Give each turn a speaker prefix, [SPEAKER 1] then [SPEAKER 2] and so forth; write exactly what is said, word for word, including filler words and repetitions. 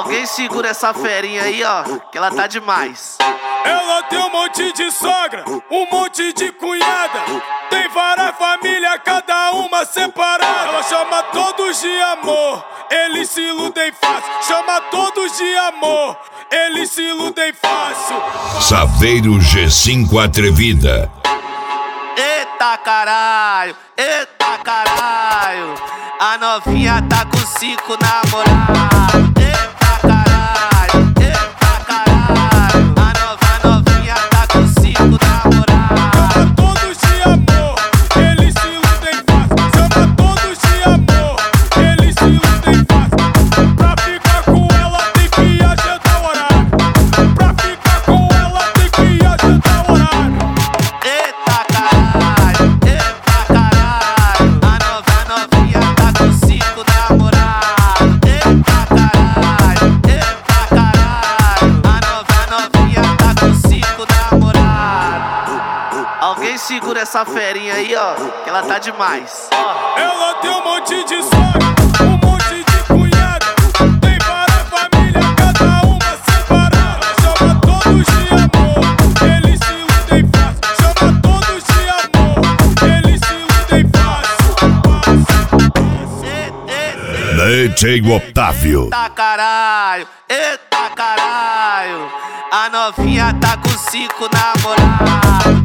[SPEAKER 1] Alguém segura essa ferinha aí, ó, que ela tá demais.
[SPEAKER 2] Ela tem um monte de sogra, um monte de cunhada. Tem várias famílias, cada uma separada. Ela chama todos de amor, eles se iludem fácil. Chama todos de amor, eles se iludem fácil.
[SPEAKER 3] Saveiro G cinco Atrevida.
[SPEAKER 1] Eita caralho, eita caralho, a novinha tá com cinco namorados. Eita caralho, eita caralho, a nova novinha tá com cinco namorados.
[SPEAKER 2] Chama todos de amor, eles se iludem fácil. Chama todos de amor, eles se iludem fácil. Pra ficar com ela tem que agendar horário. Pra ficar com ela tem que agendar horário.
[SPEAKER 1] Eita caralho, eita caralho, a nova novinha tá com cinco namorados. Eita caralho, eita caralho, a nova novinha tá com cinco namorados. Alguém segura essa ferinha aí, ó, que ela tá demais.
[SPEAKER 2] Ela tem um monte de sogra, um monte de cunhada. Tem várias famílias, cada uma separada. Chama todos de amor, eles se iludem fácil. Chama todos de amor, eles se iludem fácil.
[SPEAKER 3] D J Otávio.
[SPEAKER 1] Eita caralho, eita caralho, a novinha tá com cinco namorados.